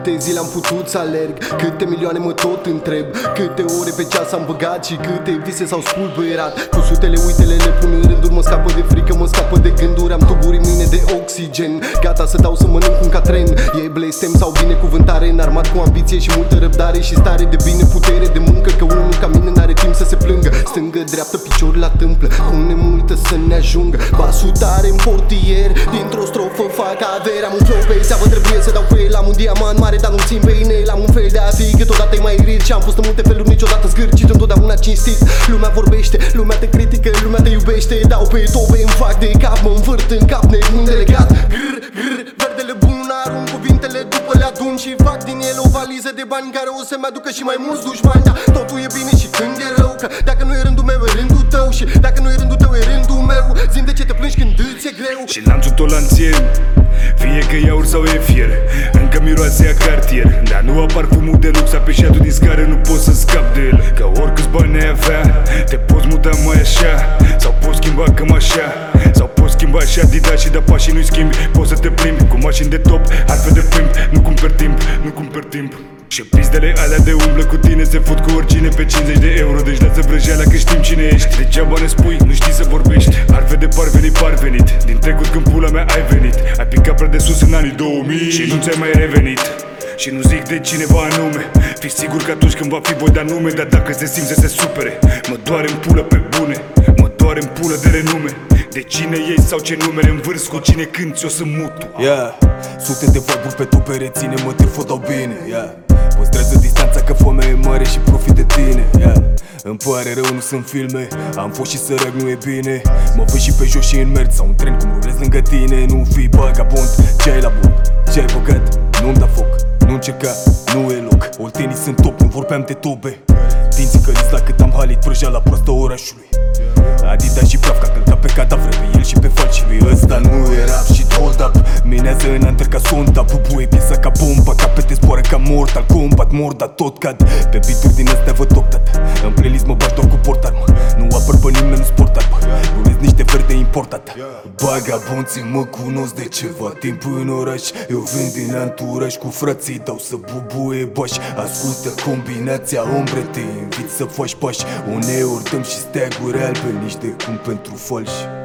Câte zile am putut să alerg, câte milioane mă tot întreb, câte ore pe ceas am băgat și câte vise s-au spulberat. Cu sutele, uitele le pun în rânduri, mă scapă de frică, mă scapă de gânduri. Am tuburi în mine de oxigen, gata să dau să mănânc un catren. E blestem sau binecuvântare, înarmat cu ambiție și multă răbdare și stare de bine, putere de muncă. Că unul ca mine n-are timp să se plângă. Stângă, dreaptă, picior la tâmplă, pune multă să ne ajungă. Basul tare în portier, dintr-o strofă fac avere. Am un flow pe seavă, trebuie să dau cu el. Am un diamant mare, dar nu-l țin pe inel. Am un fel de a fi, câteodată e mai rid. Și am fost în multe feluri, niciodată zgârcit, întotdeauna cinstit. Lumea vorbește, lumea te critică, lumea te iubește. Dau pe tobe, îmi fac de cap, mă învârt în cap, nebun delegat. Grr, grr, verdele bun, arunc cuvintele, după le adun și fac din ele o valiză de bani care o să-mi aducă și mai mulți dușmani. Dar totul e bine și când e rău, că dacă nu e rândul meu, e rândul tău. Și dacă nu e rândul tău, e rândul meu. Zi-mi de ce te plângi când îți e greu. Și lanțul tot lanțien, fie că e aur sau e fier, încă miroase a cartier. Dar nu a parfumul de lux, apeșatul din scară, nu pot să scap de el. Că oricâți bani ai avea, te poți muta mai așa, sau poți schimba cam așa, sau poți schimba și Adidas și da pașii nu-i schimbi. Poți să te plimbi cu mașini de top, arfe de pimp. Nu cumperi timp, nu cumperi timp. Și pizdele alea de umblă cu tine se fut cu oricine pe 50 de euro. Deci lasă vrăjeala că știm cine ești. Degeaba ne spui, nu știi să vorbești. Arfe de parvenit. Din trecut când pula mea ai venit. Ai picat prea de sus în anii 2000 și nu ți-ai mai revenit. Și nu zic de cineva anume, fii sigur că atunci când va fi voi da nume. Dar dacă se simte să se supere, mă doare în pulă pe bune, mă doare în pulă de renume. De cine ești sau ce numere învârți, cu cine cânti, eu sunt mutu. Sute de vibe-uri pe tope, reține-mă, te fotau bine, Păstrează distanța că foamea e mare și profit de tine, Îmi pare rău, nu sunt filme, am fost și sărac, nu e bine. Mă văd și pe jos și în mers sau un tren cum rulez lângă tine. Nu fii vagabond, ce-ai la bun, ce-ai băgat, nu-mi da foc, nu încerca, nu e loc. Oltenii sunt top, nu vorbeam de tobe. Dinții căliți la cât am halit prăja la proastă orașului. Adidas și praf, ca călcat pe cadavre, pe el și pe falci lui. Ăsta nu e rap și hold up, minează în under ca sonda. Bubuie piesa ca bomba, capete zboară ca Mortal Kombat. Morda tot cad, pe beat-uri din astea văd doctat. În playlist mă bagi doar cu portarmă, nu apăr pe nimeni, nu sport armă. Rulez niște verde importat. Bagabonții mă cunosc de ceva timp în oraș. Eu vin din anturaj, cu frații dau să bubuie bași. Ascultă combinația ombre, te invit să faci pași. Uneori dăm și steaguri albe, nici de cum pentru falși.